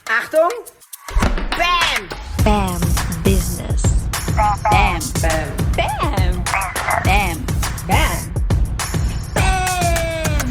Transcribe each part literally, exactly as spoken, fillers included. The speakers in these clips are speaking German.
Achtung! Bam! Bam Business. Bam! Bam! Bam. Bam. Bam! Bam!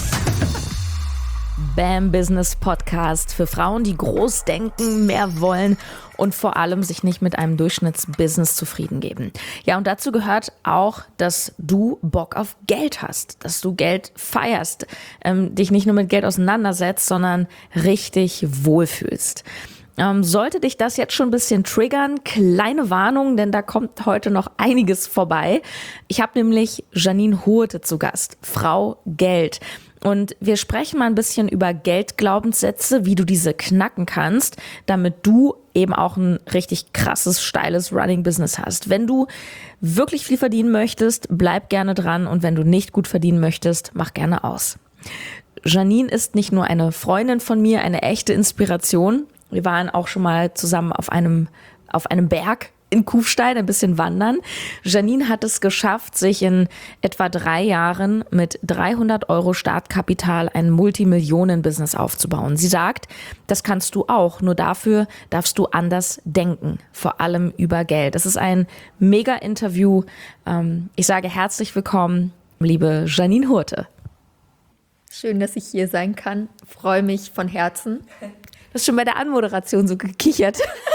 Bam Business Podcast für Frauen, die groß denken, mehr wollen und vor allem sich nicht mit einem Durchschnittsbusiness zufrieden geben. Ja, und dazu gehört auch, dass du Bock auf Geld hast, dass du Geld feierst, ähm, dich nicht nur mit Geld auseinandersetzt, sondern richtig wohlfühlst. Ähm, sollte dich das jetzt schon ein bisschen triggern, kleine Warnung, denn da kommt heute noch einiges vorbei. Ich habe nämlich Janine Hurte zu Gast, Frau Geld. Und wir sprechen mal ein bisschen über Geldglaubenssätze, wie du diese knacken kannst, damit du eben auch ein richtig krasses, steiles Running-Business hast. Wenn du wirklich viel verdienen möchtest, bleib gerne dran, und wenn du nicht gut verdienen möchtest, mach gerne aus. Janine ist nicht nur eine Freundin von mir, eine echte Inspiration. Wir waren auch schon mal zusammen auf einem, auf einem Berg in Kufstein ein bisschen wandern. Janine hat es geschafft, sich in etwa drei Jahren mit dreihundert Euro Startkapital ein Multimillionen-Business aufzubauen. Sie sagt, das kannst du auch, nur dafür darfst du anders denken, vor allem über Geld. Es ist ein Mega-Interview. Ich sage herzlich willkommen, liebe Janine Hurte. Schön, dass ich hier sein kann. Freue mich von Herzen. Du hast schon bei der Anmoderation so gekichert.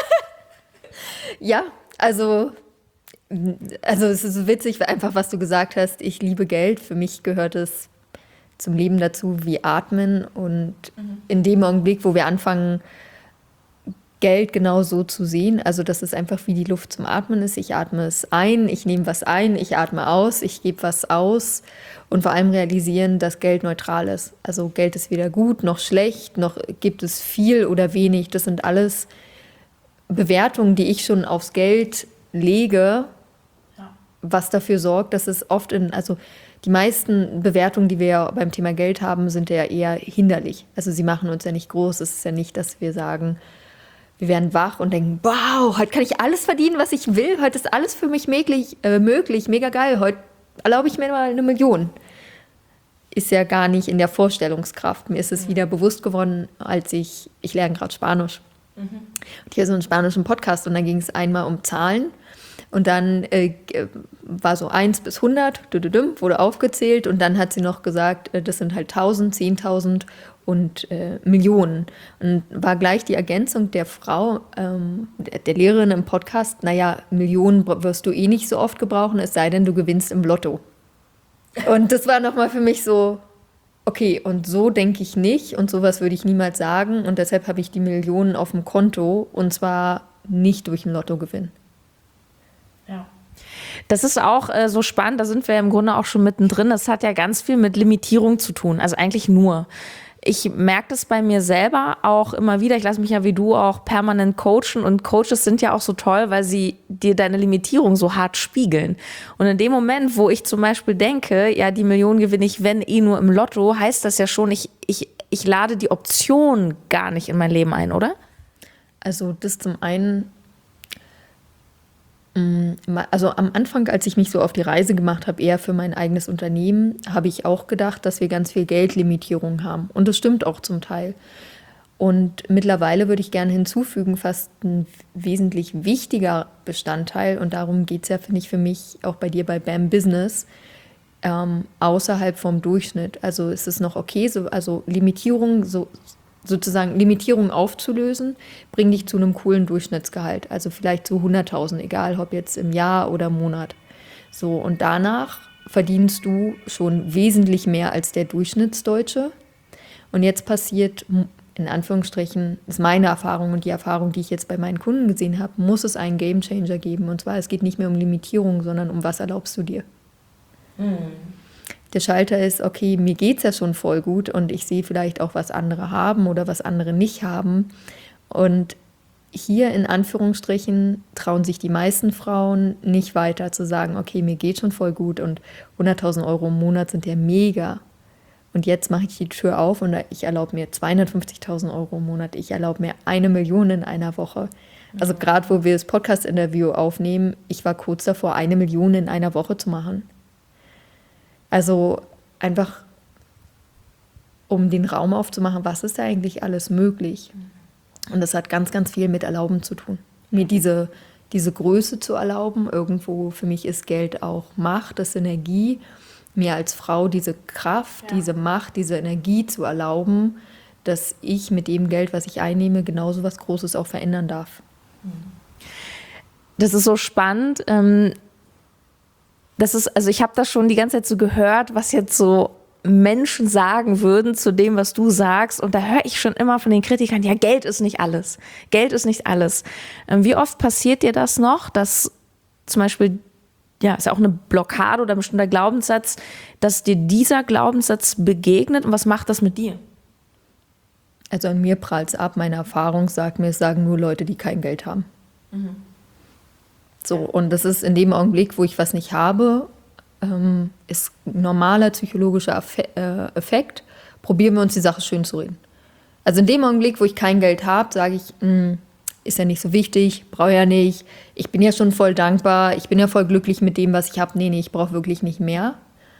Ja, also, also es ist so witzig, einfach was du gesagt hast. Ich liebe Geld. Für mich gehört es zum Leben dazu wie Atmen. Und mhm. in dem Augenblick, wo wir anfangen, Geld genau so zu sehen, also dass es einfach wie die Luft zum Atmen ist. Ich atme es ein, ich nehme was ein, ich atme aus, ich gebe was aus. Und vor allem realisieren, dass Geld neutral ist. Also Geld ist weder gut noch schlecht, noch gibt es viel oder wenig. Das sind alles Bewertungen, die ich schon aufs Geld lege, ja. Was dafür sorgt, dass es oft in, also die meisten Bewertungen, die wir ja beim Thema Geld haben, sind ja eher hinderlich. Also sie machen uns ja nicht groß. Es ist ja nicht, dass wir sagen, wir werden wach und denken, wow, heute kann ich alles verdienen, was ich will. Heute ist alles für mich möglich, äh, möglich, mega geil. Heute erlaube ich mir mal eine Million. Ist ja gar nicht in der Vorstellungskraft. Mir ist es mhm. wieder bewusst geworden, als ich, ich lerne gerade Spanisch. Mhm. Und hier so einen spanischen Podcast, und dann ging es einmal um Zahlen, und dann äh, war so eins bis hundert, wurde aufgezählt, und dann hat sie noch gesagt, äh, das sind halt tausend, zehntausend und äh, Millionen. Und war gleich die Ergänzung der Frau, ähm, der, der Lehrerin im Podcast, naja, Millionen wirst du eh nicht so oft gebrauchen, es sei denn, du gewinnst im Lotto. Und das war nochmal für mich so, okay, und so denke ich nicht, und sowas würde ich niemals sagen, und deshalb habe ich die Millionen auf dem Konto, und zwar nicht durch einen Lottogewinn. Ja. Das ist auch äh, so spannend, da sind wir im Grunde auch schon mittendrin. Das hat ja ganz viel mit Limitierung zu tun, also eigentlich nur. Ich merke das bei mir selber auch immer wieder. Ich lasse mich ja wie du auch permanent coachen, und Coaches sind ja auch so toll, weil sie dir deine Limitierung so hart spiegeln. Und in dem Moment, wo ich zum Beispiel denke, ja, die Million gewinne ich, wenn eh nur im Lotto, heißt das ja schon, ich, ich, ich lade die Option gar nicht in mein Leben ein, oder? Also das zum einen, also am Anfang, als ich mich so auf die Reise gemacht habe, eher für mein eigenes Unternehmen, habe ich auch gedacht, dass wir ganz viel Geldlimitierung haben. Und das stimmt auch zum Teil. Und mittlerweile würde ich gerne hinzufügen, fast ein wesentlich wichtiger Bestandteil, und darum geht es ja, finde ich, für mich auch bei dir bei Bam Business, ähm, außerhalb vom Durchschnitt. Also ist es noch okay, so, also Limitierung, so sozusagen Limitierung aufzulösen, bringt dich zu einem coolen Durchschnittsgehalt. Also vielleicht zu hunderttausend, egal ob jetzt im Jahr oder im Monat. So, und danach verdienst du schon wesentlich mehr als der Durchschnittsdeutsche. Und jetzt passiert, in Anführungsstrichen, ist meine Erfahrung und die Erfahrung, die ich jetzt bei meinen Kunden gesehen habe, muss es einen Gamechanger geben. Und zwar, es geht nicht mehr um Limitierung, sondern um was erlaubst du dir. Mhm. Der Schalter ist, okay, mir geht es ja schon voll gut, und ich sehe vielleicht auch, was andere haben oder was andere nicht haben. Und hier in Anführungsstrichen trauen sich die meisten Frauen nicht weiter zu sagen, okay, mir geht schon voll gut und hunderttausend Euro im Monat sind ja mega. Und jetzt mache ich die Tür auf und ich erlaube mir zweihundertfünfzigtausend Euro im Monat. Ich erlaube mir eine Million in einer Woche. Also gerade wo wir das Podcast-Interview aufnehmen, ich war kurz davor, eine Million in einer Woche zu machen. Also einfach, um den Raum aufzumachen, was ist da eigentlich alles möglich? Und das hat ganz, ganz viel mit Erlauben zu tun. Mir diese, diese Größe zu erlauben. Irgendwo für mich ist Geld auch Macht, das ist Energie. Mir als Frau diese Kraft, ja. diese Macht, diese Energie zu erlauben, dass ich mit dem Geld, was ich einnehme, genauso was Großes auch verändern darf. Das ist so spannend. Das ist, also ich habe das schon die ganze Zeit so gehört, was jetzt so Menschen sagen würden zu dem, was du sagst. Und da höre ich schon immer von den Kritikern, ja, Geld ist nicht alles. Geld ist nicht alles. Wie oft passiert dir das noch, dass zum Beispiel, ja, ist ja auch eine Blockade oder ein bestimmter Glaubenssatz, dass dir dieser Glaubenssatz begegnet und was macht das mit dir? Also an mir prallt es ab. Meine Erfahrung sagt mir, es sagen nur Leute, die kein Geld haben. Mhm. So, und das ist in dem Augenblick, wo ich was nicht habe, ähm, ist ein normaler psychologischer Effekt, probieren wir uns die Sache schön zu reden. Also in dem Augenblick, wo ich kein Geld habe, sage ich, mh, ist ja nicht so wichtig, brauche ja nicht, ich bin ja schon voll dankbar, ich bin ja voll glücklich mit dem, was ich habe. Nee, nee, ich brauche wirklich nicht mehr.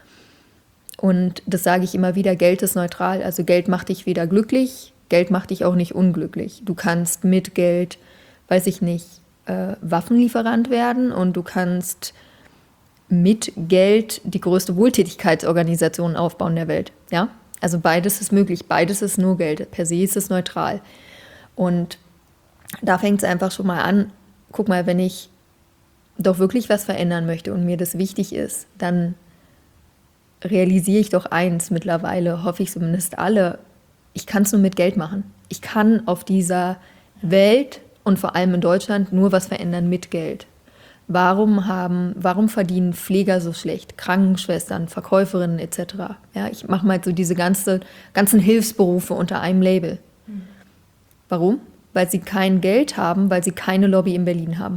Und das sage ich immer wieder, Geld ist neutral. Also Geld macht dich weder glücklich, Geld macht dich auch nicht unglücklich. Du kannst mit Geld, weiß ich nicht, äh, Waffenlieferant werden und du kannst mit Geld die größte Wohltätigkeitsorganisation aufbauen der Welt. Ja? Also beides ist möglich, beides ist nur Geld. Per se ist es neutral. Und da fängt es einfach schon mal an, guck mal, wenn ich doch wirklich was verändern möchte und mir das wichtig ist, dann realisiere ich doch eins mittlerweile, hoffe ich zumindest alle, ich kann es nur mit Geld machen. Ich kann auf dieser Welt und vor allem in Deutschland nur was verändern mit Geld. Warum haben, warum verdienen Pfleger so schlecht, Krankenschwestern, Verkäuferinnen et cetera? Ja, ich mache mal so diese ganze, ganzen Hilfsberufe unter einem Label. Warum? Weil sie kein Geld haben, weil sie keine Lobby in Berlin haben.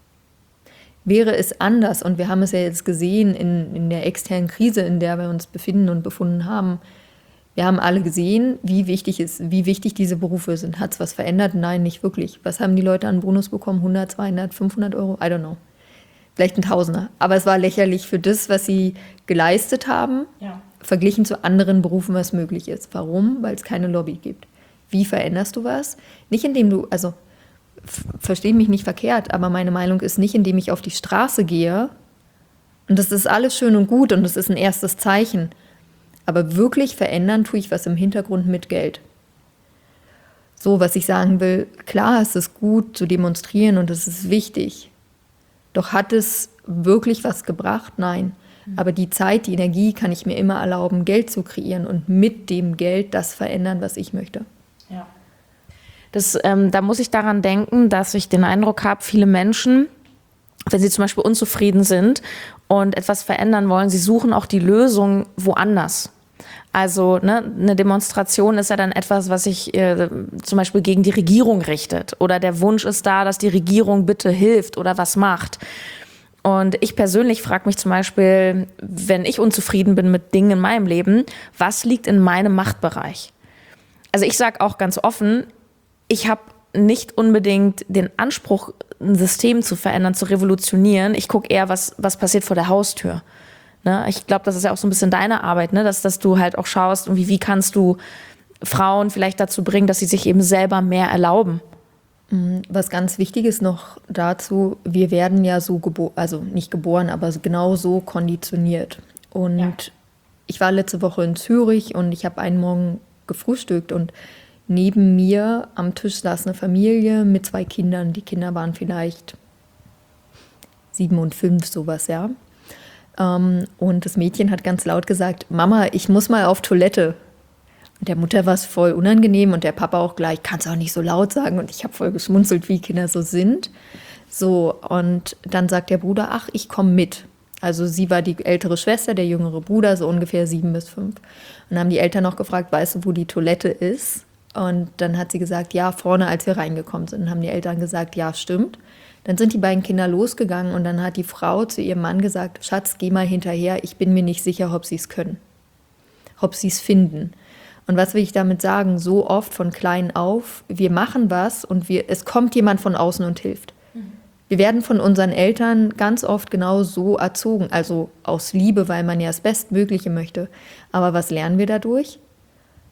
Wäre es anders, und wir haben es ja jetzt gesehen in, in der externen Krise, in der wir uns befinden und befunden haben, wir haben alle gesehen, wie wichtig, ist, wie wichtig diese Berufe sind. Hat es was verändert? Nein, nicht wirklich. Was haben die Leute an Bonus bekommen? hundert, zweihundert, fünfhundert Euro? I don't know. Vielleicht ein Tausender. Aber es war lächerlich für das, was sie geleistet haben, ja. verglichen zu anderen Berufen, was möglich ist. Warum? Weil es keine Lobby gibt. Wie veränderst du was? Nicht indem du, also f- versteh mich nicht verkehrt, aber meine Meinung ist nicht, indem ich auf die Straße gehe. Und das ist alles schön und gut und das ist ein erstes Zeichen. Aber wirklich verändern tue ich was im Hintergrund mit Geld. So, was ich sagen will, klar, es ist gut zu demonstrieren und es ist wichtig. Doch hat es wirklich was gebracht? Nein. Aber die Zeit, die Energie kann ich mir immer erlauben, Geld zu kreieren und mit dem Geld das verändern, was ich möchte. Ja. Das, ähm, da muss ich daran denken, dass ich den Eindruck habe, viele Menschen, wenn sie zum Beispiel unzufrieden sind und etwas verändern wollen, sie suchen auch die Lösung woanders. Also ne, eine Demonstration ist ja dann etwas, was sich äh, zum Beispiel gegen die Regierung richtet. Oder der Wunsch ist da, dass die Regierung bitte hilft oder was macht. Und ich persönlich frage mich zum Beispiel, wenn ich unzufrieden bin mit Dingen in meinem Leben, was liegt in meinem Machtbereich? Also ich sage auch ganz offen, ich habe nicht unbedingt den Anspruch, ein System zu verändern, zu revolutionieren. Ich gucke eher, was, was passiert vor der Haustür. Ne? Ich glaube, das ist ja auch so ein bisschen deine Arbeit, ne? dass, dass du halt auch schaust, irgendwie, wie kannst du Frauen vielleicht dazu bringen, dass sie sich eben selber mehr erlauben. Was ganz wichtig ist noch dazu, wir werden ja so geboren, also nicht geboren, aber genau so konditioniert. Und ja. Ich war letzte Woche in Zürich und ich habe einen Morgen gefrühstückt und neben mir am Tisch saß eine Familie mit zwei Kindern. Die Kinder waren vielleicht sieben und fünf, sowas, ja. Und das Mädchen hat ganz laut gesagt, Mama, ich muss mal auf Toilette. Und der Mutter war es voll unangenehm und der Papa auch gleich, kannst auch nicht so laut sagen. Und ich habe voll geschmunzelt, wie Kinder so sind. So, und dann sagt der Bruder, ach, ich komme mit. Also sie war die ältere Schwester, der jüngere Bruder, so ungefähr sieben bis fünf. Und dann haben die Eltern noch gefragt, weißt du, wo die Toilette ist? Und dann hat sie gesagt, ja, vorne, als wir reingekommen sind. Dann haben die Eltern gesagt, ja, stimmt. Dann sind die beiden Kinder losgegangen und dann hat die Frau zu ihrem Mann gesagt, Schatz, geh mal hinterher, ich bin mir nicht sicher, ob sie es können, ob sie es finden. Und was will ich damit sagen? So oft von klein auf, wir machen was und wir, es kommt jemand von außen und hilft. Mhm. Wir werden von unseren Eltern ganz oft genau so erzogen, also aus Liebe, weil man ja das Bestmögliche möchte. Aber was lernen wir dadurch?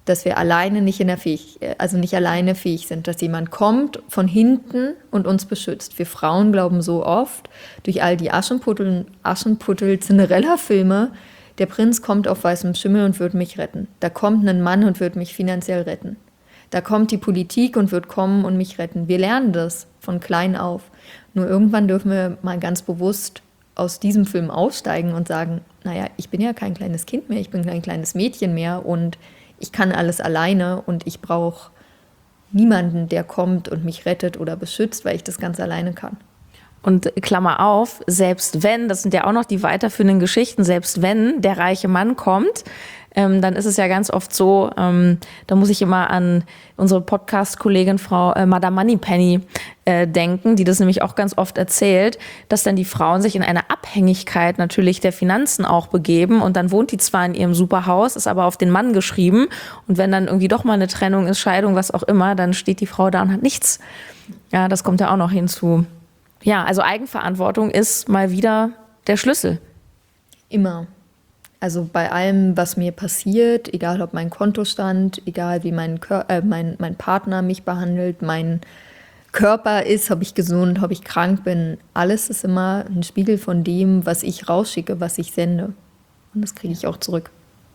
dass wir alleine nicht in der fähig, also nicht alleine fähig sind, dass jemand kommt von hinten und uns beschützt. Wir Frauen glauben so oft, durch all die Aschenputtel, Aschenputtel Cinderella-Filme, der Prinz kommt auf weißem Schimmel und wird mich retten. Da kommt ein Mann und wird mich finanziell retten. Da kommt die Politik und wird kommen und mich retten. Wir lernen das von klein auf. Nur irgendwann dürfen wir mal ganz bewusst aus diesem Film aussteigen und sagen, naja, ich bin ja kein kleines Kind mehr, ich bin kein kleines Mädchen mehr und ich kann alles alleine und ich brauche niemanden, der kommt und mich rettet oder beschützt, weil ich das ganz alleine kann. Und Klammer auf, selbst wenn, das sind ja auch noch die weiterführenden Geschichten, selbst wenn der reiche Mann kommt, ähm, dann ist es ja ganz oft so, ähm, da muss ich immer an unsere Podcast-Kollegin Frau äh, Madame Moneypenny äh, denken, die das nämlich auch ganz oft erzählt, dass dann die Frauen sich in eine Abhängigkeit natürlich der Finanzen auch begeben und dann wohnt die zwar in ihrem Superhaus, ist aber auf den Mann geschrieben und wenn dann irgendwie doch mal eine Trennung ist, Scheidung, was auch immer, dann steht die Frau da und hat nichts. Ja, das kommt ja auch noch hinzu. Ja, also Eigenverantwortung ist mal wieder der Schlüssel. Immer. Also bei allem, was mir passiert, egal ob mein Kontostand, egal wie mein, Kör- äh, mein, mein Partner mich behandelt, mein Körper ist, ob ich gesund, ob ich krank bin, alles ist immer ein Spiegel von dem, was ich rausschicke, was ich sende. Und das kriege ich auch zurück.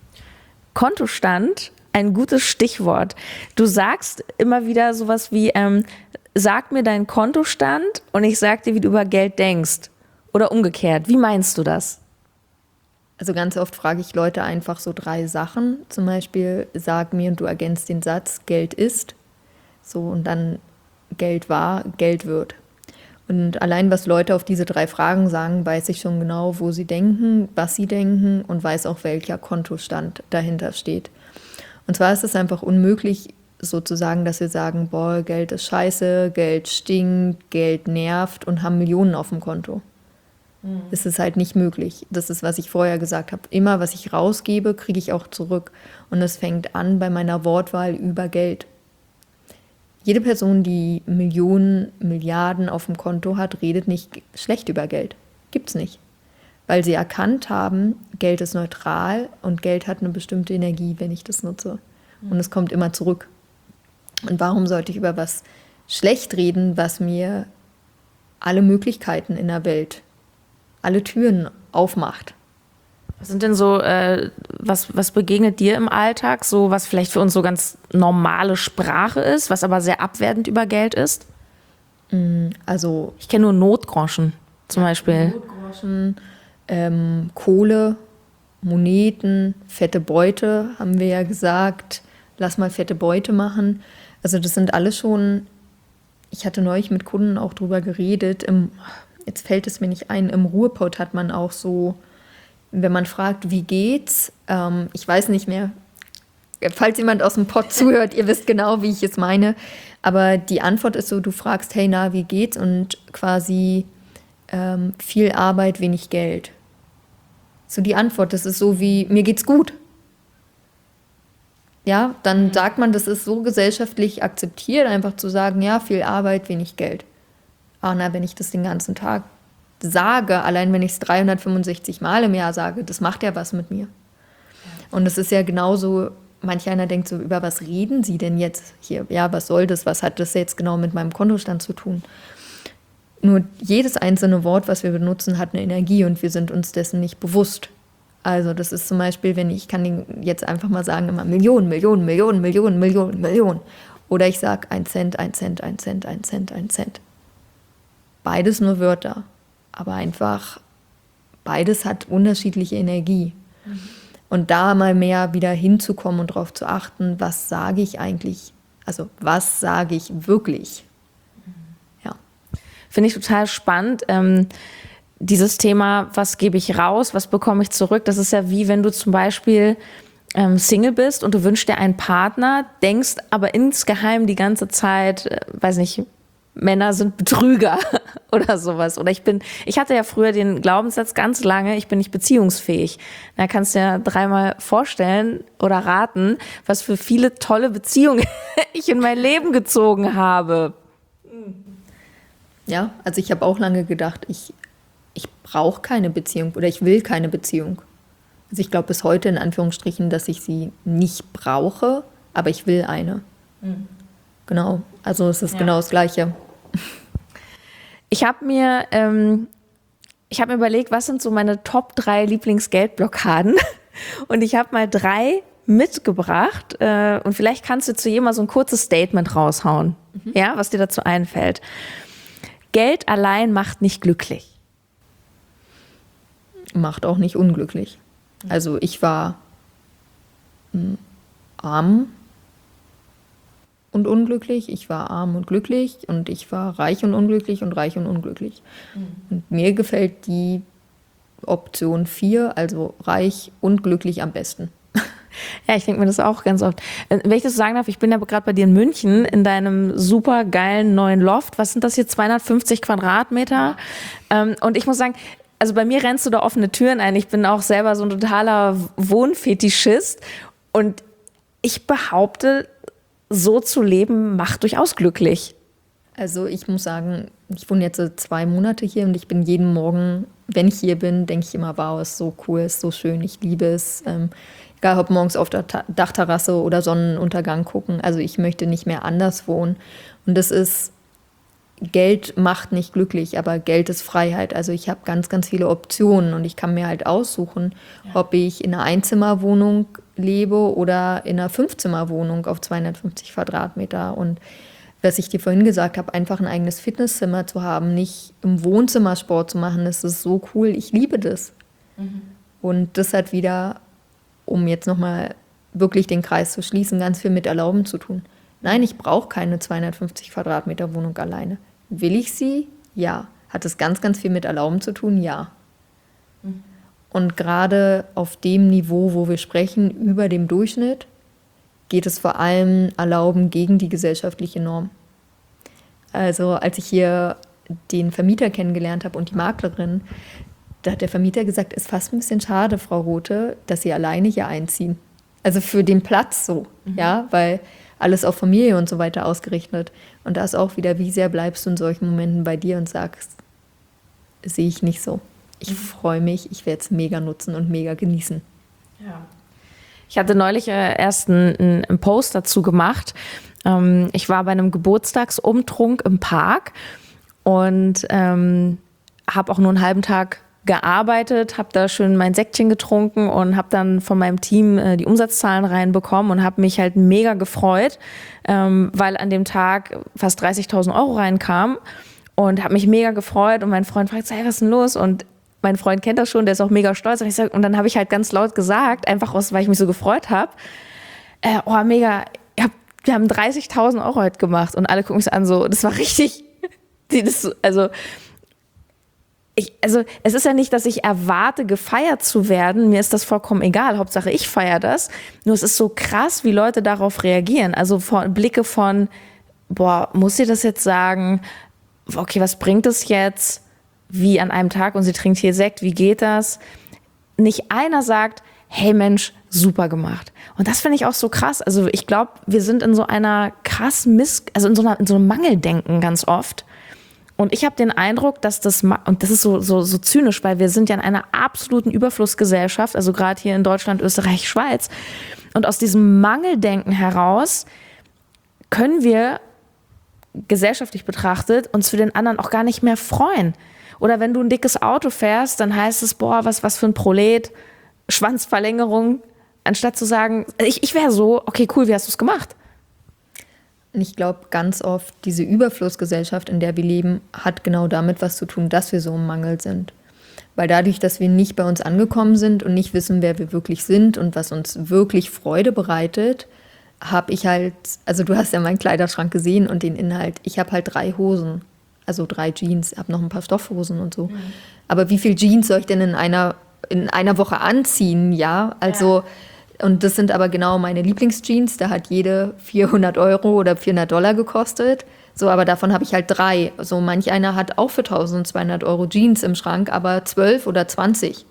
Kontostand, ein gutes Stichwort. Du sagst immer wieder sowas wie, ähm, sag mir deinen Kontostand und ich sag dir, wie du über Geld denkst. Oder umgekehrt. Wie meinst du das? Also ganz oft frage ich Leute einfach so drei Sachen. Zum Beispiel, sag mir und du ergänzt den Satz, Geld ist. So und dann Geld war, Geld wird. Und allein, was Leute auf diese drei Fragen sagen, weiß ich schon genau, wo sie denken, was sie denken und weiß auch, welcher Kontostand dahinter steht. Und zwar ist es einfach unmöglich, sozusagen, dass wir sagen, boah, Geld ist scheiße, Geld stinkt, Geld nervt und haben Millionen auf dem Konto. Mhm. Das ist halt nicht möglich. Das ist, was ich vorher gesagt habe. Immer, was ich rausgebe, kriege ich auch zurück. Und das fängt an bei meiner Wortwahl über Geld. Jede Person, die Millionen, Milliarden auf dem Konto hat, redet nicht schlecht über Geld. Gibt's nicht. Weil sie erkannt haben, Geld ist neutral und Geld hat eine bestimmte Energie, wenn ich das nutze. Und es kommt immer zurück. Und warum sollte ich über was schlecht reden, was mir alle Möglichkeiten in der Welt, alle Türen aufmacht? Was sind denn so, äh, was, was begegnet dir im Alltag, so was vielleicht für uns so ganz normale Sprache ist, was aber sehr abwertend über Geld ist? Also ich kenne nur Notgroschen zum Beispiel. Notgroschen, ähm, Kohle, Moneten, fette Beute, haben wir ja gesagt. Lass mal fette Beute machen. Also das sind alles schon, ich hatte neulich mit Kunden auch drüber geredet, im, jetzt fällt es mir nicht ein, im Ruhrpott hat man auch so, wenn man fragt, wie geht's, ähm, ich weiß nicht mehr, falls jemand aus dem Pott zuhört, ihr wisst genau, wie ich es meine, aber die Antwort ist so, du fragst, hey, na, wie geht's? Und quasi ähm, viel Arbeit, wenig Geld. So die Antwort, das ist so wie, mir geht's gut. Ja, dann sagt man, das ist so gesellschaftlich akzeptiert, einfach zu sagen, ja, viel Arbeit, wenig Geld. Ah, na, wenn ich das den ganzen Tag sage, allein wenn ich es dreihundertfünfundsechzig Mal im Jahr sage, das macht ja was mit mir. Und es ist ja genauso, manch einer denkt so, über was reden Sie denn jetzt hier? Ja, was soll das? Was hat das jetzt genau mit meinem Kontostand zu tun? Nur jedes einzelne Wort, was wir benutzen, hat eine Energie und wir sind uns dessen nicht bewusst. Also das ist zum Beispiel, wenn ich, ich kann jetzt einfach mal sagen, immer Millionen, Millionen, Millionen, Millionen, Millionen, Millionen. Oder ich sage ein Cent, ein Cent, ein Cent, ein Cent, ein Cent. Beides nur Wörter, aber einfach, beides hat unterschiedliche Energie. Mhm. Und da mal mehr wieder hinzukommen und darauf zu achten, was sage ich eigentlich, also was sage ich wirklich. Mhm. Ja. Finde ich total spannend. Ähm Dieses Thema, was gebe ich raus, was bekomme ich zurück, das ist ja wie wenn du zum Beispiel ähm, Single bist und du wünschst dir einen Partner, denkst aber insgeheim die ganze Zeit, äh, weiß nicht, Männer sind Betrüger oder sowas. Oder ich bin, ich hatte ja früher den Glaubenssatz ganz lange, ich bin nicht beziehungsfähig. Da kannst du ja dreimal vorstellen oder raten, was für viele tolle Beziehungen ich in mein Leben gezogen habe. Ja, also ich habe auch lange gedacht, ich ich brauche keine Beziehung oder ich will keine Beziehung. Also ich glaube bis heute in Anführungsstrichen, dass ich sie nicht brauche, aber ich will eine. Mhm. Genau, also es ist ja. genau das Gleiche. Ich habe mir, ähm, ich habe mir überlegt, was sind so meine Top drei Lieblingsgeldblockaden? Und ich habe mal drei mitgebracht äh, und vielleicht kannst du zu jedem mal so ein kurzes Statement raushauen, mhm. ja, was dir dazu einfällt. Geld allein macht nicht glücklich. Macht auch nicht unglücklich. Also ich war mh, arm und unglücklich, ich war arm und glücklich und ich war reich und unglücklich und reich und unglücklich. Mhm. Und mir gefällt die Option vier, also reich und glücklich am besten. Ja, ich denke mir das auch ganz oft. Wenn ich das so sagen darf, ich bin ja gerade bei dir in München in deinem super geilen neuen Loft. Was sind das hier, zweihundertfünfzig Quadratmeter? Ähm, und ich muss sagen, also bei mir rennst du da offene Türen ein. Ich bin auch selber so ein totaler Wohnfetischist. Und ich behaupte, so zu leben macht durchaus glücklich. Also ich muss sagen, ich wohne jetzt so zwei Monate hier und ich bin jeden Morgen, wenn ich hier bin, denke ich immer, wow, ist so cool, ist so schön, ich liebe es. Ähm, egal ob morgens auf der Ta- Dachterrasse oder Sonnenuntergang gucken. Also ich möchte nicht mehr anders wohnen. Und das ist, Geld macht nicht glücklich, aber Geld ist Freiheit. Also ich habe ganz, ganz viele Optionen und ich kann mir halt aussuchen, ja. ob ich in einer Einzimmerwohnung lebe oder in einer Fünfzimmerwohnung auf zweihundertfünfzig Quadratmeter. Und was ich dir vorhin gesagt habe, einfach ein eigenes Fitnesszimmer zu haben, nicht im Wohnzimmer Sport zu machen, das ist so cool. Ich liebe das. Mhm. Und das hat wieder, um jetzt nochmal wirklich den Kreis zu schließen, ganz viel mit Erlauben zu tun. Nein, ich brauche keine zweihundertfünfzig Quadratmeter Wohnung alleine. Will ich sie? Ja. Hat es ganz, ganz viel mit Erlauben zu tun? Ja. Mhm. Und gerade auf dem Niveau, wo wir sprechen, über dem Durchschnitt, geht es vor allem Erlauben gegen die gesellschaftliche Norm. Also als ich hier den Vermieter kennengelernt habe und die Maklerin, da hat der Vermieter gesagt, ist fast ein bisschen schade, Frau Rothe, dass Sie alleine hier einziehen. Also für den Platz so, mhm. ja, weil alles auf Familie und so weiter ausgerichtet. Und da ist auch wieder, wie sehr bleibst du in solchen Momenten bei dir und sagst, sehe ich nicht so. Ich mhm. freue mich, ich werde es mega nutzen und mega genießen. Ja. Ich hatte neulich äh, erst einen, einen Post dazu gemacht. Ähm, ich war bei einem Geburtstagsumtrunk im Park und ähm, habe auch nur einen halben Tag gearbeitet, habe da schön mein Säckchen getrunken und habe dann von meinem Team äh, die Umsatzzahlen reinbekommen und habe mich halt mega gefreut, ähm, weil an dem Tag fast dreißigtausend Euro reinkamen und habe mich mega gefreut und mein Freund fragt, hey, was ist denn los? Und mein Freund kennt das schon, der ist auch mega stolz. Und, ich sag, und dann habe ich halt ganz laut gesagt, einfach aus, weil ich mich so gefreut habe, äh, oh mega, ich hab, wir haben dreißigtausend Euro heute gemacht und alle gucken mich so an, so, das war richtig, das, also Ich, also es ist ja nicht, dass ich erwarte, gefeiert zu werden. Mir ist das vollkommen egal. Hauptsache, ich feiere das. Nur es ist so krass, wie Leute darauf reagieren. Also von, Blicke von, boah, muss sie das jetzt sagen? Okay, was bringt es jetzt? Wie an einem Tag und sie trinkt hier Sekt, wie geht das? Nicht einer sagt, hey Mensch, super gemacht. Und das finde ich auch so krass. Also ich glaube, wir sind in so einer krass Miss, also in so, einer, in so einem Mangeldenken ganz oft. Und ich habe den Eindruck, dass das, und das ist so, so, so zynisch, weil wir sind ja in einer absoluten Überflussgesellschaft, also gerade hier in Deutschland, Österreich, Schweiz. Und aus diesem Mangeldenken heraus können wir, gesellschaftlich betrachtet, uns für den anderen auch gar nicht mehr freuen. Oder wenn du ein dickes Auto fährst, dann heißt es, boah, was, was für ein Prolet, Schwanzverlängerung, anstatt zu sagen, ich, ich wäre so, okay, cool, wie hast du es gemacht? Und ich glaube, ganz oft diese Überflussgesellschaft, in der wir leben, hat genau damit was zu tun, dass wir so im Mangel sind. Weil dadurch, dass wir nicht bei uns angekommen sind und nicht wissen, wer wir wirklich sind und was uns wirklich Freude bereitet, habe ich halt, also du hast ja meinen Kleiderschrank gesehen und den Inhalt, ich habe halt drei Hosen, also drei Jeans, habe noch ein paar Stoffhosen und so. Mhm. Aber wie viel Jeans soll ich denn in einer, in einer Woche anziehen, ja? Also... Ja. Und das sind aber genau meine Lieblingsjeans. Da hat jede vierhundert Euro oder vierhundert Dollar gekostet. So, aber davon habe ich halt drei. So, manch einer hat auch für zwölfhundert Euro Jeans im Schrank, aber zwölf oder zwanzig.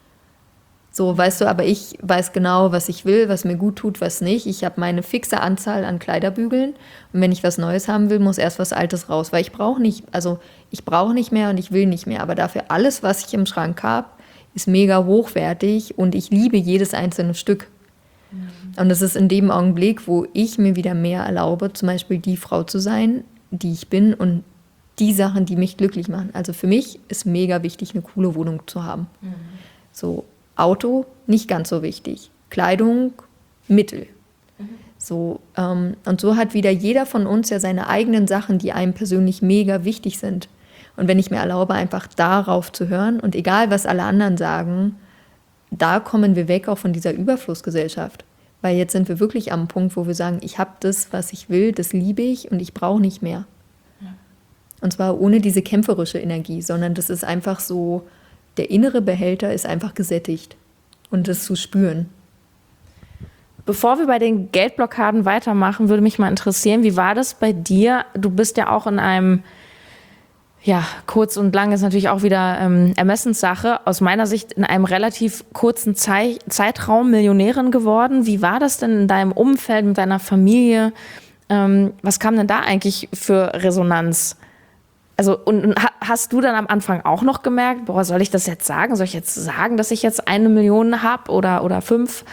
So, weißt du, aber ich weiß genau, was ich will, was mir gut tut, was nicht. Ich habe meine fixe Anzahl an Kleiderbügeln. Und wenn ich was Neues haben will, muss erst was Altes raus. Weil ich brauche nicht, also ich brauche nicht mehr und ich will nicht mehr. Aber dafür alles, was ich im Schrank habe, ist mega hochwertig und ich liebe jedes einzelne Stück. Und das ist in dem Augenblick, wo ich mir wieder mehr erlaube, zum Beispiel die Frau zu sein, die ich bin und die Sachen, die mich glücklich machen. Also für mich ist mega wichtig, eine coole Wohnung zu haben. Mhm. So, Auto, nicht ganz so wichtig. Kleidung, mittel. Mhm. So, ähm, und so hat wieder jeder von uns ja seine eigenen Sachen, die einem persönlich mega wichtig sind. Und wenn ich mir erlaube, einfach darauf zu hören und egal, was alle anderen sagen, da kommen wir weg auch von dieser Überflussgesellschaft. Weil jetzt sind wir wirklich am Punkt, wo wir sagen, ich habe das, was ich will, das liebe ich und ich brauche nicht mehr. Ja. Und zwar ohne diese kämpferische Energie, sondern das ist einfach so, der innere Behälter ist einfach gesättigt und das zu spüren. Bevor wir bei den Geldblockaden weitermachen, würde mich mal interessieren, wie war das bei dir? Du bist ja auch in einem, ja, kurz und lang ist natürlich auch wieder ähm, Ermessenssache, aus meiner Sicht in einem relativ kurzen Zei- Zeitraum Millionärin geworden. Wie war das denn in deinem Umfeld, mit deiner Familie? Ähm, was kam denn da eigentlich für Resonanz? Also, und, und hast du dann am Anfang auch noch gemerkt, boah, soll ich das jetzt sagen? Soll ich jetzt sagen, dass ich jetzt eine Million habe oder, oder fünf?